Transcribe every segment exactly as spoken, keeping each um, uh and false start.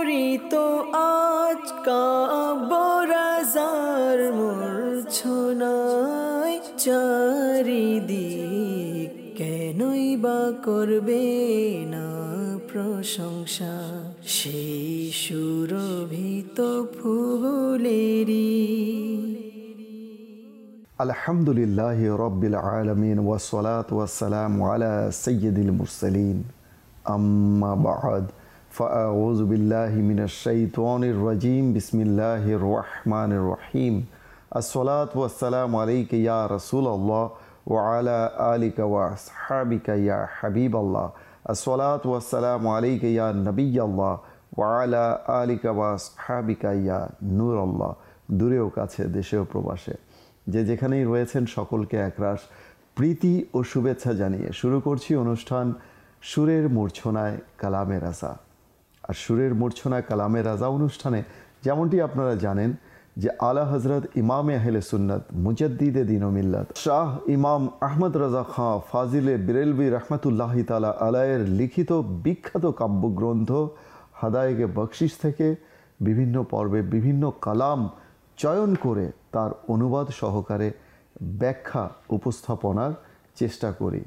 মুখরিত আজ কাবরাজার মূর্ছনায় চারিদিক কেনই বা করবে না প্রশংসা সেই সুরভিত ফুলেরি। আলহামদুলিল্লাহি রাব্বিল আলামিন ওয়াসসালাতু ওয়াসসালামু আলা সাইয়্যিদিল মুরসালিন আম্মা বা'দ ফাআউযু বিল্লাহি মিনাশ শাইতানির রাজীম বিসমিল্লাহির রহমানির রহিম। আসসালাতু ওয়াসসালামু আলাইকা ইয়া রাসূলুল্লাহ ওয়া আলা আলিকা ওয়া আসহাবিকা ইয়া হাবিবাল্লাহ। আসসালাতু ওয়াসসালামু আলাইকা ইয়া নবিয়াল্লাহ ওয়া আলা আলিকা ওয়া আসহাবিকা ইয়া নূরাল্লাহ। দূরেও কাছে, দেশেও প্রবাসে, যে যেখানেই রয়েছেন সকলকে একরাশ প্রীতি ও শুভেচ্ছা জানিয়ে শুরু করছি অনুষ্ঠান সুরের মূর্ছনায় কালামে রাজা। আর সুরের মূর্ছনায় কালামে রাজা অনুষ্ঠানে যেমনটি আপনারা জানেন যে আলা হজরত ইমামে আহলে সুন্নত মুজাদ্দিদে দ্বীন ও মিল্লাত শাহ ইমাম আহমদ রাজা খাঁ ফাজিলে বিরেলভি রহমতুল্লাহি তাআলা আলাইয়ের লিখিত বিখ্যাত কাব্যগ্রন্থ হাদায়েগে বকশিশ থেকে বিভিন্ন পর্বে বিভিন্ন কালাম চয়ন করে তার অনুবাদ সহকারে ব্যাখ্যা উপস্থাপনার চেষ্টা করি।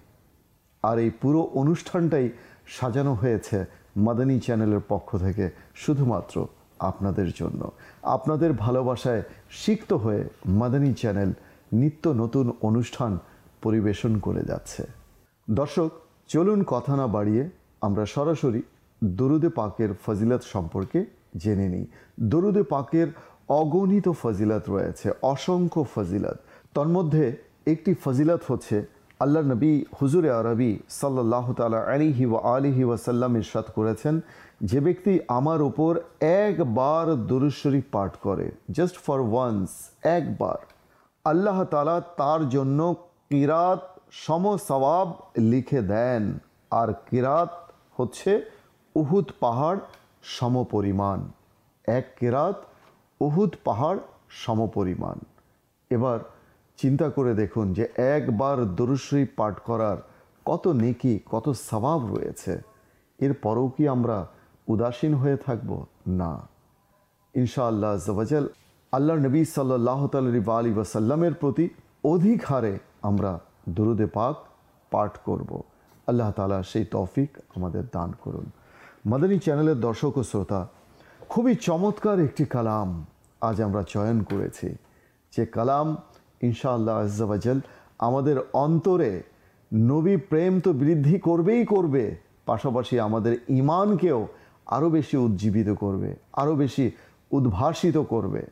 আর এই পুরো অনুষ্ঠানটাই সাজানো হয়েছে মাদানী চ্যানেলের পক্ষ থেকে শুধুমাত্র আপনাদের জন্য। আপনাদের ভালোবাসায় সিক্ত হয়ে মাদানী চ্যানেল নিত্য নতুন অনুষ্ঠান পরিবেশন করে যাচ্ছে। দর্শক, চলুন কথা না বাড়িয়ে আমরা সরাসরি দরুদে পাকের ফজিলত সম্পর্কে জেনে নিই। দরুদে পাকের অগণিত ফজিলত রয়েছে, অসংখ্য ফজিলত। তন্মধ্যে একটি ফজিলত হচ্ছে আল্লাহ নবী হুজুরে আরবি সাল্লাল্লাহু তাআলা আলাইহি ওয়া আলিহি ওয়াসাল্লাম ইরশাদ করেছেন, যে ব্যক্তি আমার উপর একবার দুরূদ শরীফ পাঠ করে, জাস্ট ফর ওয়ান্স, একবার, আল্লাহ তাআলা তার জন্য কিরাত সম সওয়াব লিখে দেন। আর কিরাত হচ্ছে উহুদ পাহাড় সমপরিমাণ। এক কিরাত উহুদ পাহাড় সমপরিমাণ। এবার চিন্তা করে দেখুন যে একবার দরুদ শরীফ পাঠ করার কত নেকি, কত সওয়াব রয়েছে। এরপরেও কি আমরা উদাসীন হয়ে থাকব? না, ইনশাআল্লাহ আজ্জা ওয়া জাল আল্লাহ নবী সাল্লাল্লাহু আলাইহি ওয়াসাল্লামের প্রতি অধিক হারে আমরা দরুদে পাক পাঠ করব। আল্লাহ তাআলা সেই তৌফিক আমাদের দান করুন। মাদানী চ্যানেলের দর্শক ও শ্রোতা, খুবই চমৎকার একটি কালাম আজ আমরা চয়ন করেছি, যে কালাম ইনশাআল্লাহ আজ্জা ওয়া জাল আমাদের অন্তরে নবী প্রেম তো বৃদ্ধি করবেই করবে, পাশাপাশি আমাদের ঈমানকেও আরও বেশি উজ্জীবিত করবে, আরও বেশি উদ্ভাসিত করবে।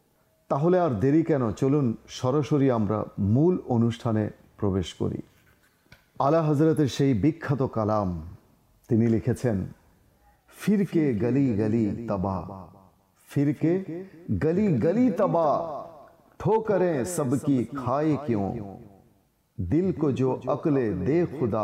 তাহলে আর দেরি কেন, চলুন সরাসরি আমরা মূল অনুষ্ঠানে প্রবেশ করি। আলা হজরতের সেই বিখ্যাত কালাম, তিনি লিখেছেন, ফিরকে গলি গলি তবা, ফিরকে गली गली तबा, ठोकरें सबकी खाए क्यों, दिल को जो अक्ले दे खुदा,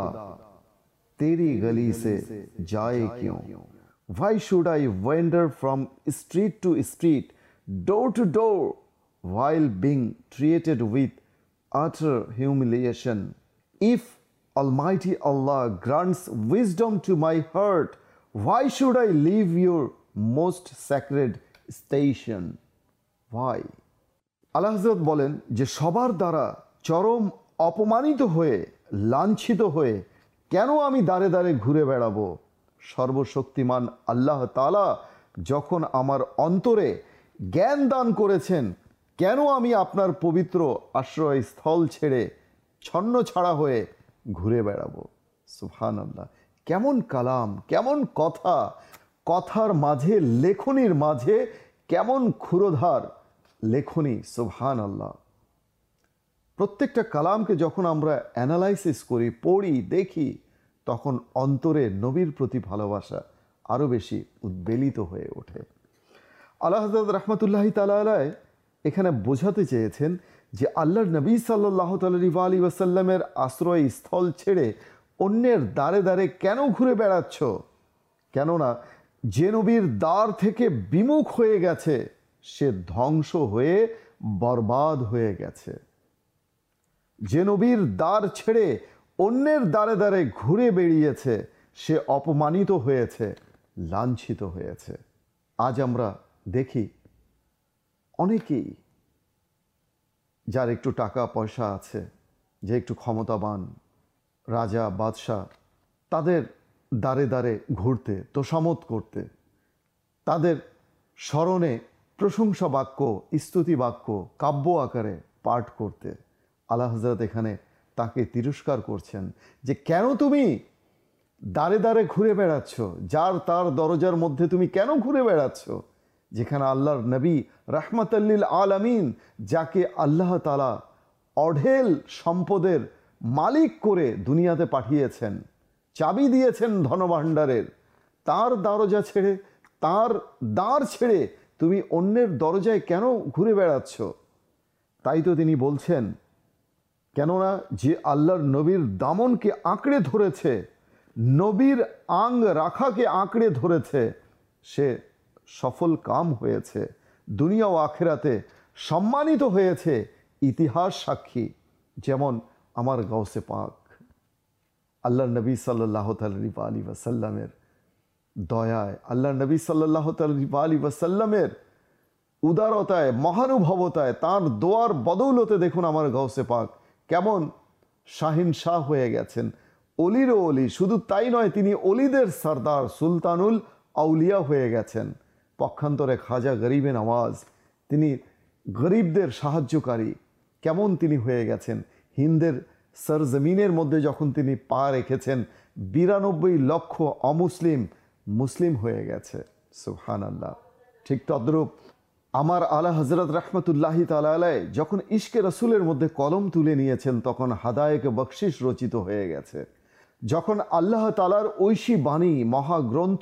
तेरी गली से जाए क्यों। Why should I wander from street to street, door to door, while being treated with utter humiliation? If Almighty Allah grants wisdom to my heart, why should I leave your most sacred station? ভাই আলা হযরত বলেন যে সবার দ্বারা চরম অপমানিত হয়ে, লাঞ্ছিত হয়ে কেন আমি দাঁড়ে দাঁড়ে ঘুরে বেড়াবো? সর্বশক্তিমান আল্লাহ তাআলা যখন আমার অন্তরে জ্ঞান দান করেছেন, কেন আমি আপনার পবিত্র আশ্রয়স্থল ছেড়ে ছন্ন ছাড়া হয়ে ঘুরে বেড়াবো? সুবহানাল্লাহ, কেমন কালাম, কেমন কথা, কথার মাঝে, লেখনির মাঝে কেমন ক্ষুরোধার লেখনি। সুবহানাল্লাহ। প্রত্যেকটা কালামকে যখন আমরা অ্যানালাইসিস করি, পড়ি, দেখি, তখন অন্তরে নবীর প্রতি ভালোবাসা আরও বেশি উদ্বেলিত হয়ে ওঠে। আলা হযরত রাহমাতুল্লাহি তাআলা আলাইহি এখানে বোঝাতে চেয়েছেন যে আল্লাহর নবী সাল্লাল্লাহু আলাইহি ওয়াসাল্লামের আশ্রয়স্থল ছেড়ে অন্যের দ্বারে দ্বারে কেন ঘুরে বেড়াচ্ছ? কেননা যে নবীর দ্বার থেকে বিমুখ হয়ে গেছে, সে ধ্বংস হয়ে বরবাদ হয়ে গেছে। যে নবীর দ্বার ছেড়ে অন্যের দ্বারে দ্বারে ঘুরে বেরিয়েছে, সে অপমানিত হয়েছে, লাঞ্ছিত হয়েছে। আজ আমরা দেখি অনেকেই যার একটু টাকা পয়সা আছে, যে একটু ক্ষমতাবান, রাজা বাদশাহ, তাদের দ্বারে দ্বারে ঘুরতে, তোষামত করতে, তাদের স্মরণে প্রশংসা বাক্য, স্তুতি বাক্য কাব্য আকারে পাঠ করতে আলা হযরত এখানে তাকে তিরস্কার করছেন যে কেন তুমি দ্বারে দ্বারে ঘুরে বেড়াচ্ছ, যার তার দরজার মধ্যে তুমি কেন ঘুরে বেড়াচ্ছ, যেখানে আল্লাহর নবী রাহমাতাল্লিল আলামিন, যাকে আল্লাহ তাআলা অঢেল সম্পদের মালিক করে দুনিয়াতে পাঠিয়েছেন, চাবি দিয়েছেন ধনভাণ্ডারের, তার দরজা ছেড়ে, তার দ্বার ছেড়ে তুমি অন্যের দরজায় কেন ঘুরে বেড়াচ্ছ? তাই তো তিনি বলছেন, কেননা যে আল্লাহর নবীর দামনকে আঁকড়ে ধরেছে, নবীর আং রাখাকে আঁকড়ে ধরেছে, সে সফল কাম হয়েছে, দুনিয়া ও আখিরাতে সম্মানিত হয়েছে। ইতিহাস সাক্ষী, যেমন আমার গাউসে পাক আল্লাহর নবী সাল্লাল্লাহু আলাইহি ওয়াসাল্লামের দয়ায়, আল্লাহর নবী সাল্লাল্লাহু আলাইহি ওয়াসাল্লামের উদারতায়, মহানুভবতায়, তার দোয়ার বদৌলতে দেখুন আমার গাউসে পাক কেমন শাহিন শাহ হয়ে গেছেন, অলিরও অলি। শুধু তাই নয়, তিনি অলিদের সর্দার, সুলতানুল আউলিয়া হয়ে গেছেন। পক্ষান্তরে খাজা গরিবে নওয়াজ, তিনি গরিবদের সাহায্যকারী, কেমন তিনি হয়ে গেছেন। হিন্দের সরজমিনের মধ্যে যখন তিনি পা রেখেছেন, বিরানব্বই লক্ষ অমুসলিম মুসলিম হয়ে গেছে। সুবহানাল্লাহ। ঠিক তদ্রূপ আমার আলা হযরত রাহমাতুল্লাহি তাআলা আলাইহি যখন ইশকে রসুলের মধ্যে কলম তুলে নিয়েছেন, তখন হাদায়েকে বকশিশ রচিত হয়ে গেছে। যখন আল্লাহ তাআলার ঐশী বাণী মহাগ্রন্থ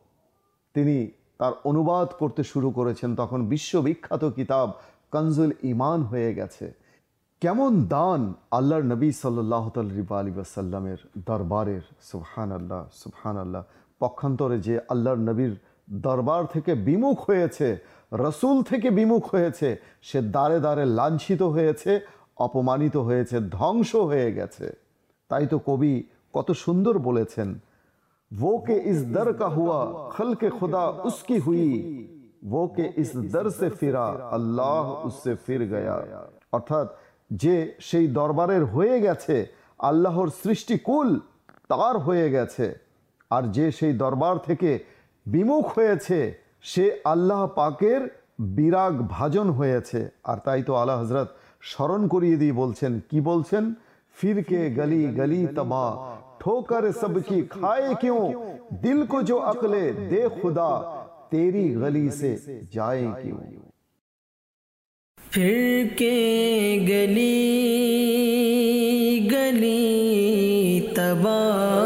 তিনি তার অনুবাদ করতে শুরু করেছেন, তখন বিশ্ববিখ্যাত কিতাব কনজুল ঈমান হয়ে গেছে। কেমন দান আল্লাহর নবী সাল্লাল্লাহু আলাইহি ওয়াসাল্লামের দরবারের। সুবহানাল্লাহ, সুবহানাল্লাহ। পক্ষান্তরে যে আল্লাহর নবীর দরবার থেকে বিমুখ হয়েছে, রসুল থেকে বিমুখ হয়েছে, সে দ্বারে দ্বারে লাঞ্ছিত হয়েছে, অপমানিত হয়েছে, ধ্বংস হয়ে গেছে। তাই তো কবি কত সুন্দর বলেছেন, वो के इस दर का हुआ खल्के खुदा उसकी हुई, वो के इस दर से फिरा अल्लाह उससे फिर गया। অর্থাৎ যে সেই দরবারের হয়ে গেছে, আল্লাহর সৃষ্টিকুল তার হয়ে গেছে, আর যে সেই দরবার থেকে বিমুখ হয়েছে, সে আল্লাহ পাকের বিরাগ ভাজন হয়েছে। আর তাই তো আলা হযরত স্মরণ করিয়ে দিয়ে বলছেন, কি বলছেন, ফিরকে গলি গলি তবা ठोकर सबकी खाए क्यों, दिल को जो अकले दे खुदा तेरी गली से जाए क्यों। फिर के गली गली तबा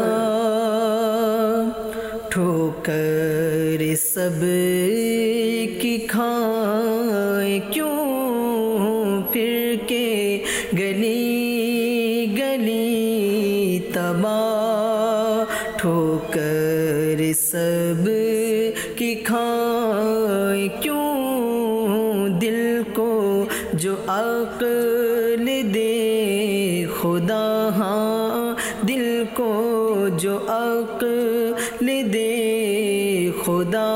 ठोकर सब की खाए क्यों, फिर के गली गली तबा ठोकर सब की खाए क्यों, दिल को जो अक्ल दे खुदा, हाँ दिल को जो अक्ल दे खुदा,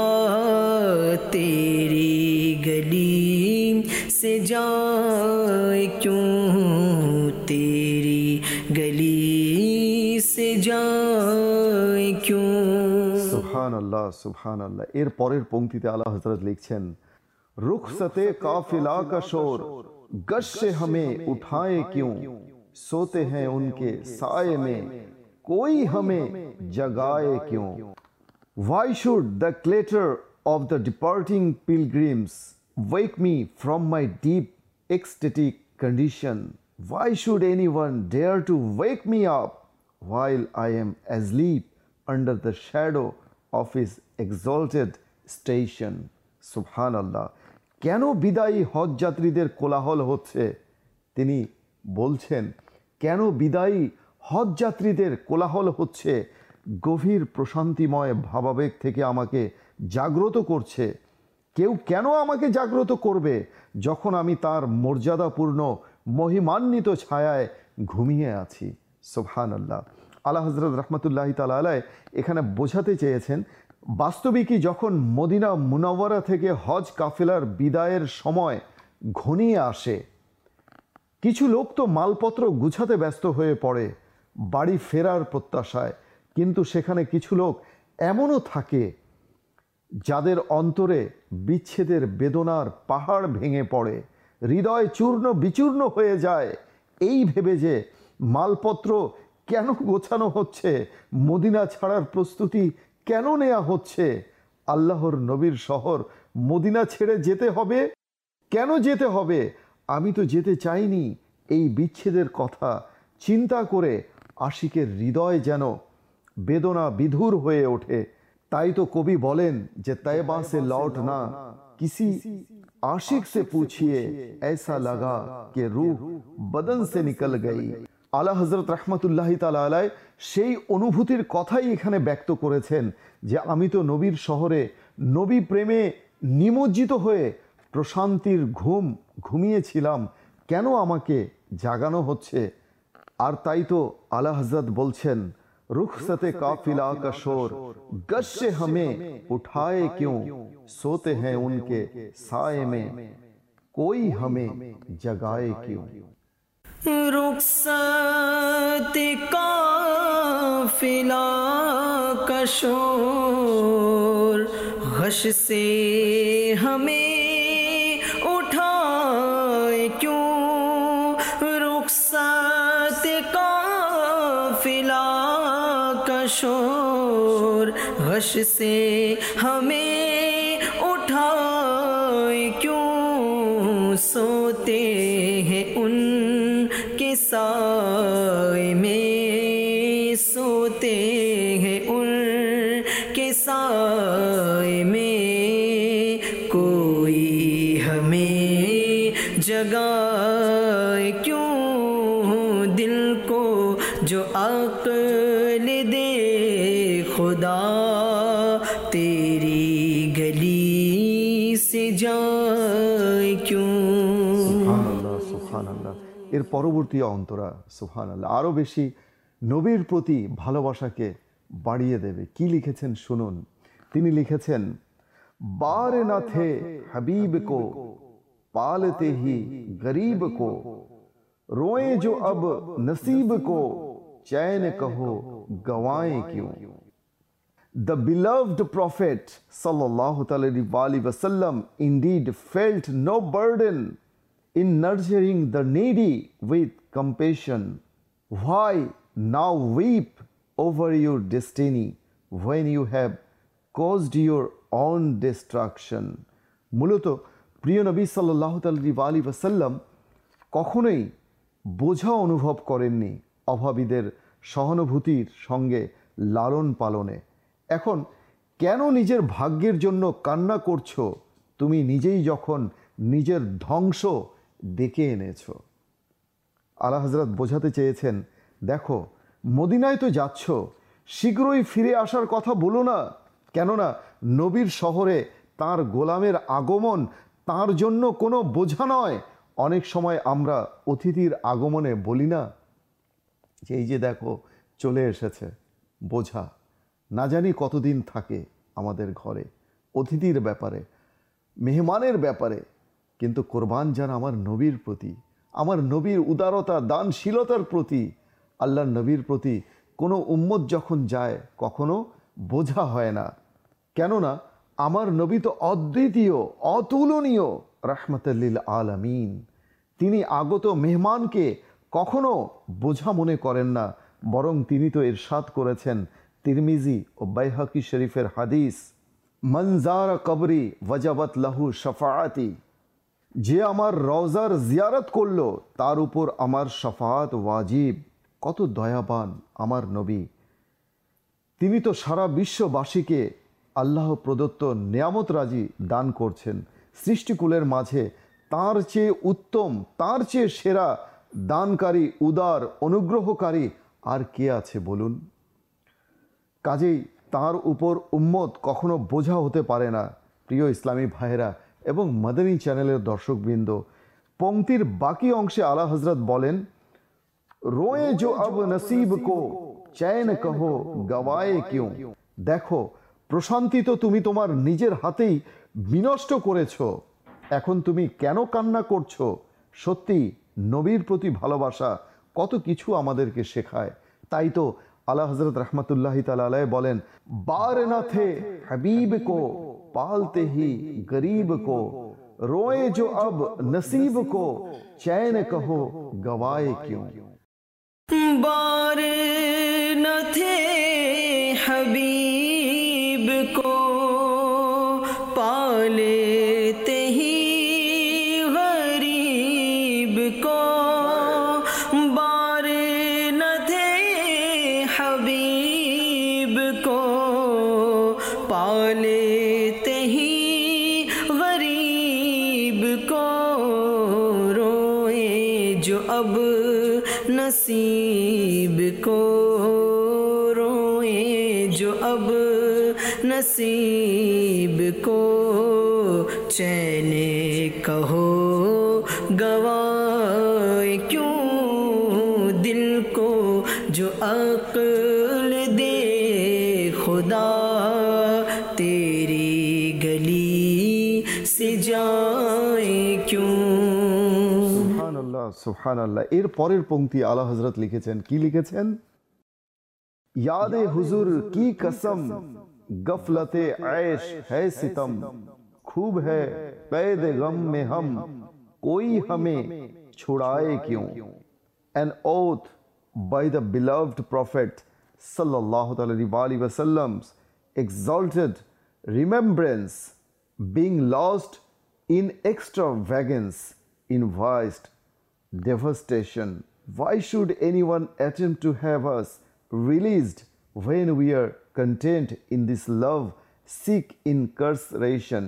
तेरी गली से जाए क्यों, तेरी गली से जाए क्यों। সুবহানাল্লাহ, সুবহানাল্লাহ। এর পরের পংক্তিতে আলা হযরত লিখছেন, रुखसते काफिला का शोर गश से हमें उठाए क्यों, सोते हैं उनके साए में कोई हमें जगाए क्यों। Why should the clatter of the departing pilgrims wake me from my deep ecstatic condition? Why should anyone dare to wake me up while I am asleep under the shadow of his exalted station? Subhanallah. কেন বিদায়ী হজ যাত্রীদের কোলাহল হচ্ছে? তিনি বলছেন, কেন বিদায়ী হজ যাত্রীদের কোলাহল হচ্ছে? গভীর প্রশান্তিময় ভাবাবেগ থেকে আমাকে জাগ্রত করছে। কেউ কেন আমাকে জাগ্রত করবে যখন আমি তার মর্যাদাপূর্ণ মহিমান্বিত ছায়ায় ঘুমিয়ে আছি। সুবহানাল্লাহ। আলা হযরত রাহমাতুল্লাহি তাআলা আলাইহি এখানে বোঝাতে চেয়েছেন, বাস্তবিকই যখন মদিনা মুনাওয়ারা থেকে হজ কাফেলার বিদায়ের সময় ঘনিয়ে আসে, কিছু লোক তো মালপত্র গুছাতে ব্যস্ত হয়ে পড়ে বাড়ি ফেরার প্রত্যাশায়, কিন্তু সেখানে কিছু লোক এমনও থাকে যাদের অন্তরে বিচ্ছেদের বেদনার পাহাড় ভেঙে পড়ে, হৃদয় চূর্ণ বিচূর্ণ হয়ে যায় এই ভেবে যে মালপত্র কেন গোছানো হচ্ছে, মদিনা ছাড়ার প্রস্তুতি কেন নেওয়া হচ্ছে, আল্লাহর নবীর শহর মদিনা ছেড়ে যেতে হবে, কেন যেতে হবে, আমি তো যেতে চাইনি। এই বিচ্ছেদের কথা চিন্তা করে আশিকের হৃদয় যেন বেদনা বিধুর হয়ে ওঠে। তাই তো কবি বলেন যে তয়বা সে লৌটনা কিসি आशिक से पूछिए ऐसा लगा कि रूह बदन से निकल गई। আলা হযরত রাহমাতুল্লাহি তাআলা আলাইহি সেই অনুভূতির কথাই এখানে ব্যক্ত করেছেন যে আমি তো নবীর শহরে নবী প্রেমে নিমজ্জিত হয়ে প্রশান্তির ঘুম ঘুমিয়েছিলাম, কেন আমাকে জাগানো হচ্ছে। আর তাই তো আলা হযরত বলছেন रुखसते काफिला का शोर गश्शे हमें उठाए क्यों, सोते हैं उनके साए में कोई हमें जगाए क्यों। रुखसते काफिला का शोर गश से हमें उठाए क्यों, रुखसते काफिला शोर गश से हमें उठाए क्यों, सोते हैं उनके साए में, सोते हैं उनके साए में कोई हमें जगाए क्यों, दिल को जो अक्ल दे खुदा तेरी गली से जाए क्यों। সুবহানাল্লাহ সুবহানাল্লাহ। এর পরবর্তী অন্তরা সুবহানাল্লাহ আরও বেশি নবীর প্রতি ভালোবাসাকে বাড়িয়ে দেবে। কি লিখেছেন শুনুন। তিনি লিখেছেন बार न थे हबीब को पालते ही गरीब को, रोए जो अब नसीब को चैन कहो गवाएं क्यों। The beloved Prophet sallallahu alaihi wasallam indeed felt no burden in nurturing the needy with compassion. Why now weep over your destiny when you have caused your own destruction? মূলত প্রিয় নবী সাল্লাল্লাহু আলাইহি ওয়াসাল্লাম কখনোই বোঝা অনুভব করেননি অভাবীদের সহানুভূতির সঙ্গে লালন পালনে। এখন কেন নিজের ভাগ্যের জন্য কান্না করছো তুমি নিজেই যখন নিজের ধ্বংস ডেকে এনেছো। আলা হযরত বোঝাতে চেয়েছেন দেখো মদিনায় তো যাচ্ছ, শীঘ্রই ফিরে আসার কথা বলো না, কেননা নবীর শহরে তার গোলামের আগমন তার জন্য কোনো বোঝা নয়। অনেক সময় আমরা অতিথির আগমনে বলি না যে এই যে দেখো চলে এসেছে, বোঝা না জানি কতদিন থাকে আমাদের ঘরে, অতিথির ব্যাপারে মেহমানের ব্যাপারে। কিন্তু কোরবান যান আমার নবীর প্রতি, আমার নবীর উদারতা দানশীলতার প্রতি। আল্লাহর নবীর প্রতি কোনো উম্মত যখন যায় কখনো বোঝা হয় না, কেননা আমার নবী তো অদ্বিতীয় অতুলনীয় রাহমাতাল লিল আলামিন। তিনি আগত মেহমানকে কখনো বোঝা মনে করেন না, বরং তিনি তো ইরশাদ করেছেন তিরমিজি ও বাইহাকি শরীফের হাদিস, মনজার কবরি ওয়াজাবাত লাহু শাফাআতি, যে আমার রওজার জিয়ারত করলো তার উপর আমার শাফাআত ওয়াজিব। কত দয়াবান আমার নবী, তিনি তো সারা বিশ্ববাসীকে আল্লাহ প্রদত্ত নেয়ামত রাজি দান করছেন। সৃষ্টিকুলের মাঝে তার চেয়ে উত্তম, তার চেয়ে সেরা দানকারী, উদার, অনুগ্রহকারী আর কে আছে বলুন। কাজেই তার উপর উম্মত কখনো বোঝা হতে পারে না। প্রিয় ইসলামী ভাইয়েরা এবং মাদানী চ্যানেলের দর্শকবৃন্দ, পংক্তির বাকি অংশে আলা হযরত বলেন রোয়ে জো আব নসিব কো চैन कहो गवाए क्यों। দেখো প্রশান্তি তো তুমি তোমার নিজের হাতেই বিনষ্ট করেছো। এখন তুমি কেন কান্না করছো? সত্যি নবীর প্রতি ভালোবাসা কত কিছু আমাদেরকে শেখায়। তাই তো আলা হজরত রহমতুল্লাহি তাআলা আলাইহি বলেন, বার না থে হাবিব কো পালতে হি গরিব কো, रोए जो अब नसीब को चैन कहो गवाए क्यों। बार न थे हबीब को पालेते ही गरीब को, बार न थे हबीब को पालेते ही जो अब नसीब को, रोए जो अब नसीब को, चैन कहो गवाए क्यों। दिल को जो अक्ल दे खुदा, तेरी गली से जाए क्यों। সুবহানাল্লাহ। এর পরের পংক্তি আলা হযরত লিখেছেন, কি লিখেছেন? यादे हुजूर की कसम गफलते ऐश है सितम, खूब है कैद गम में हम कोई हमें छुड़ाए क्यों। An oath by the beloved Prophet sallallahu alaihi wasallam's exalted remembrance being lost in extravagance, in vast devastation. Why should anyone attempt to have us released when we are content in this love sick incarceration?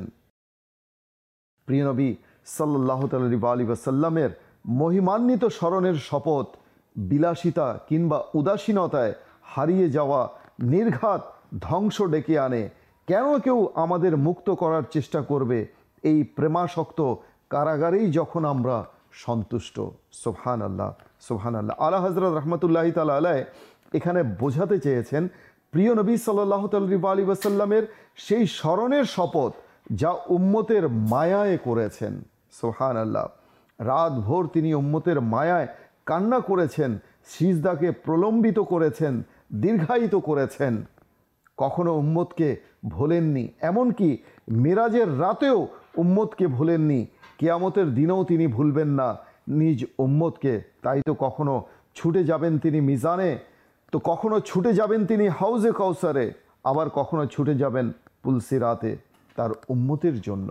প্রিয় নবী সাল্লাল্লাহু আলাইহি ওয়াসাল্লামের মহিমান্বিত স্মরণের শপথ বিলাসিতা কিংবা উদাসীনতায় হারিয়ে যাওয়া নির্ঘাত ধ্বংস ডেকে আনে। কেন কেউ আমাদের মুক্ত করার চেষ্টা করবে এই প্রেমাসক্ত কারাগারেই যখন আমরা সন্তুষ্ট। সুবহানাল্লাহ, সুবহানাল্লাহ। আলা হযরত রহমতুল্লাহি তাআলা আলাইহি এখানে বোঝাতে চেয়েছেন প্রিয় নবী সাল্লাল্লাহু আলাইহি ওয়াসাল্লামের সেই স্মরণের শপথ যা উম্মতের মায়ায় করেছেন। সুবহানাল্লাহ। রাত ভোর তিনি উম্মতের মায়ায় কান্না করেছেন, সিজদাকে প্রলম্বিত করেছেন, দীর্ঘায়িত করেছেন, কখনো উম্মতকে ভোলেননি। এমনকি মেরাজের রাতেও উম্মতকে ভোলেননি, কিয়ামতের দিনেও তিনি ভুলবেন না নিজ উম্মতকে। তাই তো কখনো ছুটে যাবেন তিনি মিজানে, তো কখনো ছুটে যাবেন তিনি হাউজে কাউসারে, আবার কখনো ছুটে যাবেন পুলসিরাতে তার উম্মতের জন্য।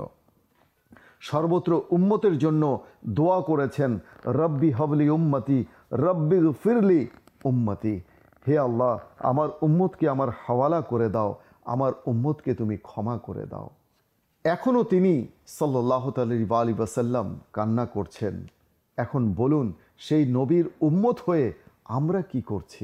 সর্বত্র উম্মতের জন্য দোয়া করেছেন, রব্বি হাবলি উম্মতি রব্বি গফিরলি উম্মতি। হে আল্লাহ, আমার উম্মতকে আমার হাওয়ালা করে দাও, আমার উম্মতকে তুমি ক্ষমা করে দাও। এখনও তিনি সাল্লাল্লাহু আলাইহি ওয়াসাল্লাম কান্না করছেন। এখন বলুন, সেই নবীর উম্মত হয়ে আমরা কি করছি?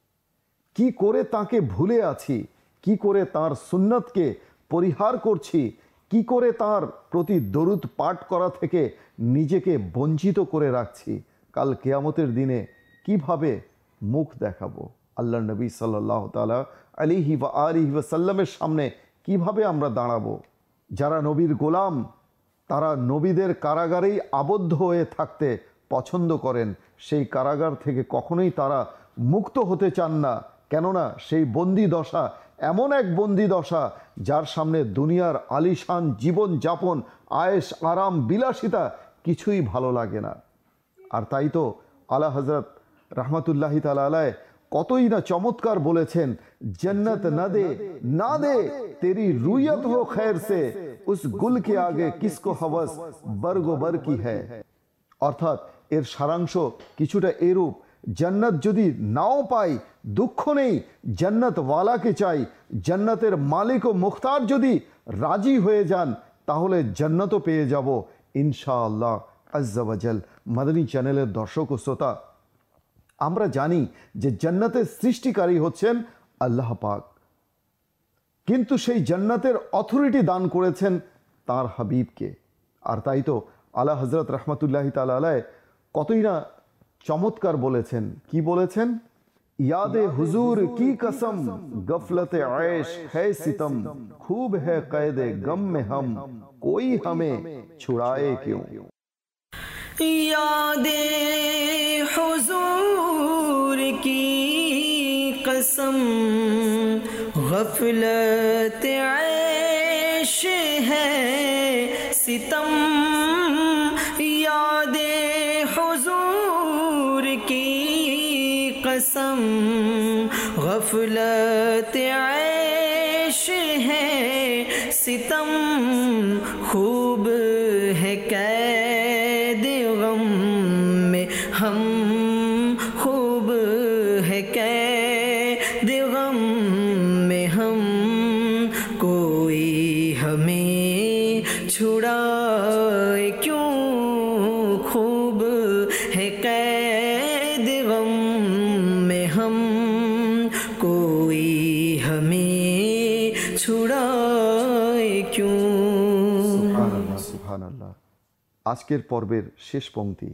কি করে তাকে ভুলে আছি? কি করে তার সুন্নতকে পরিহার করছি? কি করে তার প্রতি দরুদ পাঠ করা থেকে নিজেকে বঞ্চিত করে রাখছি? কাল কিয়ামতের দিনে কিভাবে মুখ দেখাবো? আল্লাহর নবী সাল্লাল্লাহু তাআলা আলাইহি ওয়া আলিহি ওয়াসাল্লামের সামনে কিভাবে আমরা দাঁড়াবো? যারা নবীর গোলাম তারা নবীদের কারাগারেই আবদ্ধ হয়ে থাকতে পছন্দ করেন, সেই কারাগার থেকে কখনোই তারা মুক্ত হতে চান না। কেননা সেই বন্দি দশা এমন এক বন্দি দশা যার সামনে দুনিয়ার আলিশান জীবন যাপন, আয়েশ আরাম বিলাসিতা কিছুই ভালো লাগে না। আর তাই তো আলা হযরত রহমতুল্লাহি তাআলা আলাইহি কতই না চমৎকার বলেছেন, जन्नत न दे ना दे तेरी रुयत हो खैर से, उस गुल के आगे किसको हवस बरगो बर की है। অর্থাৎ এর সারাংশ কিছুটা এরূপ, জান্নাত যদি নাও পাই দুঃখ নেই, জান্নাত ওয়ালাকে চাই। জান্নাতের মালিক ও মুখতার যদি রাজি হয়ে যান তাহলে জান্নাতও পেয়ে যাব ইনশাআল্লাহ আজ্জা ওয়াজাল। মাদানী চ্যানেলের দর্শক ও শ্রোতা, আমরা জানি যে জান্নাতের সৃষ্টিকারী হচ্ছেন আল্লাহ পাক, কিন্তু সেই জান্নাতের অথরিটি দান করেছেন তার হাবিবকে। আর তাই তো আলা হযরত রহমতুল্লাহি তাআলা আলাইহি কতই না চমৎকার বলেছেন। কি বলেছেন? یاد حضور کی قسم غفلت عیش ہے ستم، خوب ہے قید غم میں ہم، کوئی ہمیں چھڑائے کیوں۔ یاد حضور کی قسم غفلت عیش ہے ستم، یاد حضور کی قسم غفلت عیش ہے ستم، خوب ہے قید غم میں ہم، خوب ہے قید غم میں ہم، کوئی ہمیں چھڑائے کیوں، خوب ہے قید غم میں ہم، کوئی ہمیں چھڑائے کیوں۔ সুবহান আল্লাহ, সুবহান আল্লাহ। আজকের পর্বের শেষ পংক্তি,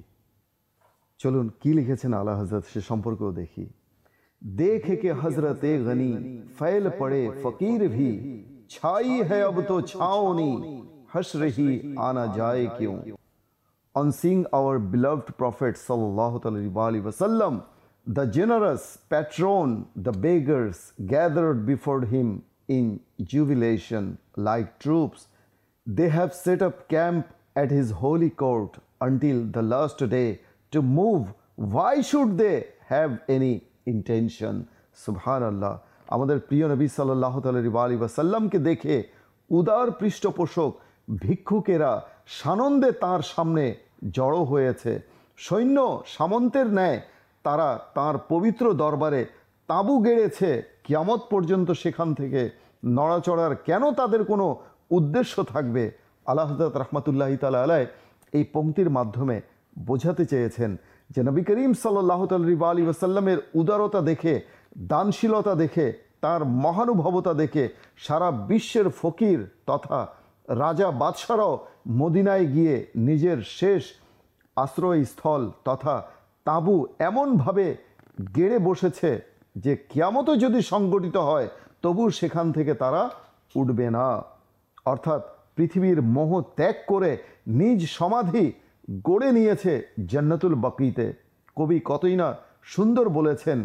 চলুন কি লিখেছেন আলা হযরত সে সম্পর্কেও দেখি। देखे के हजरत गनी फैल पड़े फकीर भी, छाई है अब तो छाओनी, हश्र ही आना जाए क्यों। On seeing our beloved Prophet sallallahu alaihi wasallam, the generous patron, the beggars gathered before him in jubilation like troops. They have set up camp at his holy court until the last day to move. Why should they have any intention? সুবহানাল্লাহ। আমাদের প্রিয় নবী সাল্লাল্লাহু আলাইহি ওয়াসাল্লামকে দেখে উদার পৃষ্ঠপোষক ভিক্ষুকেরা সানন্দে তাঁর সামনে জড়ো হয়েছে। সৈন্য সামন্তের ন্যায় তারা তাঁর পবিত্র দরবারে তাঁবু গেড়েছে কিয়ামত পর্যন্ত। সেখান থেকে নড়াচড়ার কেন তাদের কোনো উদ্দেশ্য থাকবে? আলা হযরত রাহমাতুল্লাহি তাআলা আলাইহি এই পংক্তির মাধ্যমে বোঝাতে চেয়েছেন যে নবী করিম সাল্লাল্লাহু আলাইহি ওয়াসাল্লামের উদারতা দেখে, দানশীলতা দেখে, তার মহানুভবতা দেখে সারা বিশ্বের ফকির তথা রাজা বাদশারাও মদিনায় গিয়ে নিজের শেষ আশ্রয়স্থল তথা তাঁবু এমনভাবে গেড়ে বসেছে যে কিয়ামতও যদি সংগঠিত হয় তবু সেখান থেকে তারা উঠবে না। অর্থাৎ পৃথিবীর মোহ ত্যাগ করে নিজ সমাধি গড়ে নিয়েছে জান্নাতুল বাকিতে। কবি কতই না সুন্দর বলেছেন,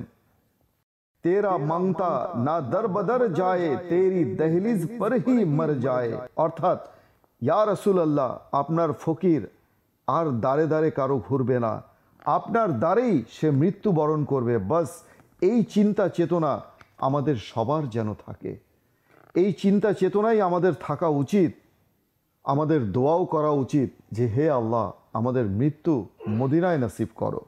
তেরা মাংতা না দর বদর যায়, তেরি দহলিজ পর হি মর যায়। অর্থাৎ ইয়া রাসূলুল্লাহ, আপনার ফকির আর দাঁড়ে দাঁড়ে কারো ঘুরবে না, আপনার দ্বারেই সে মৃত্যুবরণ করবে। বাস এই চিন্তা চেতনা আমাদের সবার যেন থাকে। এই চিন্তা চেতনাই আমাদের থাকা উচিত। আমাদের দোয়াও করা উচিত যে হে আল্লাহ, আমাদের মৃত্যু মদিনায় নসিব করো,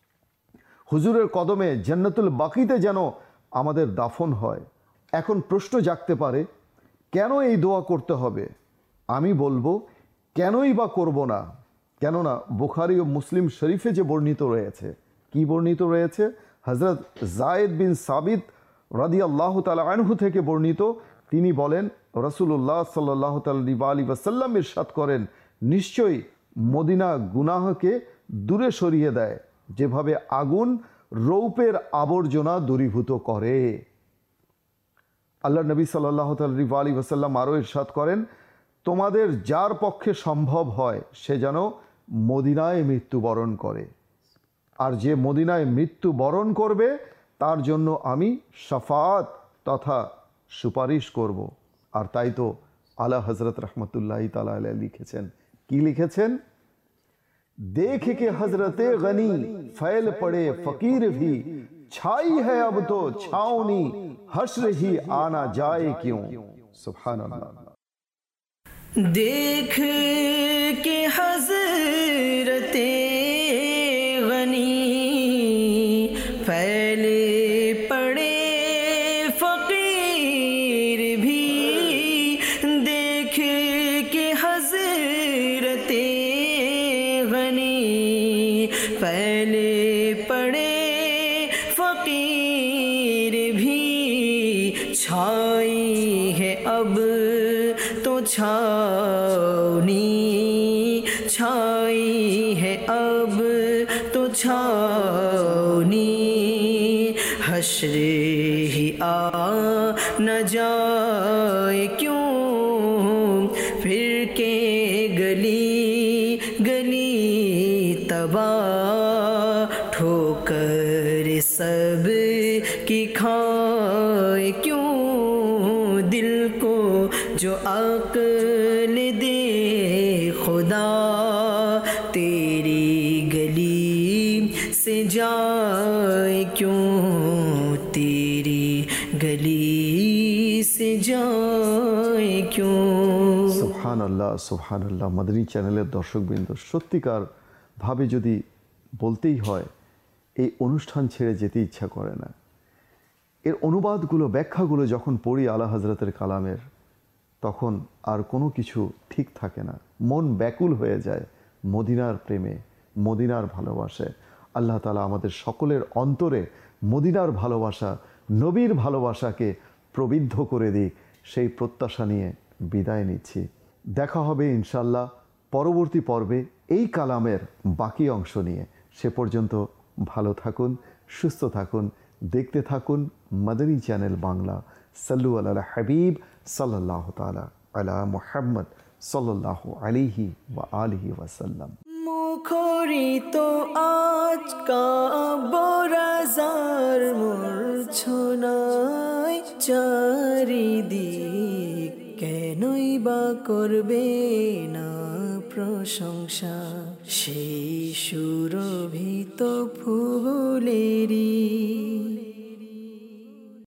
হুজুরের কদমে জান্নাতুল বাকিতে যেন আমাদের দাফন হয়। এখন প্রশ্ন জাগতে পারে, কেন এই দোয়া করতে হবে? আমি বলবো, কেনই বা করব না? কেননা বুখারী ও মুসলিম শরীফে যে বর্ণিত রয়েছে, কি বর্ণিত রয়েছে? হযরত যায়েদ বিন সাবিত রাদিয়াল্লাহু তাআলা আনহু থেকে বর্ণিত। তিনি বলেন, রাসূলুল্লাহ সাল্লাল্লাহু আলাইহি ওয়াসাল্লাম ইরশাদ করেন, নিশ্চয়ই মদিনা গুনাহকে দূরে সরিয়ে দেয় যেভাবে আগুন রৌপের আবর্জনা দূরীভূত করে। আল্লাহ নবী সাল্লাল্লাহু আলাইহি ওয়াসাল্লাম আরও ইরশাদ করেন, তোমাদের যার পক্ষে সম্ভব হয় সে যেন মদিনায় মৃত্যুবরণ করে, আর যে মদিনায় মৃত্যুবরণ করবে তার জন্য আমি শাফাত তথা সুপারিশ করব। আর তাই তো আলা হযরত রহমতুল্লাহি তাআলা আলাইহি লিখেছেন, কি লিখেছেন? देख के हजरत गनी फैल पड़े फकीर भी, छाई है अब तो छावनी, हश्र ही आना जाए क्यों। सुभान अल्लाह। देख के हजरत गनी फैले पड़े फकीर भी, देख के हजरत फैले पड़े फकीर भी, छाई है अब तो छावनी, छाई है अब तो छावनी, حشر ہی آ نہ جائے کیوں پھر کے گلی گلی تباہ ٹھوکر سب کی کھائے کیوں دل کو جو عقل دے خدا تیری گلی سے جائے کیوں تیری گلی سے جائے کیوں সুবহান আল্লাহ সুবহান আল্লাহ মাদানী চ্যানেলের দর্শকবৃন্দ সত্যিকার ভাবে যদি বলতেই হয় এই অনুষ্ঠান ছেড়ে যেতে ইচ্ছা করে না এর অনুবাদগুলো ব্যাখ্যাগুলো যখন পড়ি আলা হযরতের কালামের তখন আর কোনো কিছু ঠিক থাকে না মন ব্যাকুল হয়ে যায় মদিনার প্রেমে মদিনার ভালোবাসায় আল্লাহ তাআলা আমাদের সকলের অন্তরে মদিনার ভালোবাসা নবীর ভালোবাসাকে প্রবিদ্ধ করে দিক সেই প্রত্যাশা নিয়ে বিদায় নিচ্ছি দেখা হবে ইনশাআল্লাহ পরবর্তী পর্বে এই কালামের বাকি অংশ নিয়ে সে পর্যন্ত ভালো থাকুন সুস্থ থাকুন দেখতে থাকুন মাদানী চ্যানেল বাংলা সাল্লু আলা হাবিব সাল্লাল্লাহু তাআলা আলা মুহাম্মদ সাল্লাল্লাহু আলাইহি ওয়া আলিহি ওয়াসাল্লাম মুখরিত আজ কাবরাজার মূর্ছনায় চারিদিক কেনই বা করবে না প্রশংসা সেই সুরভিত ফুলেরই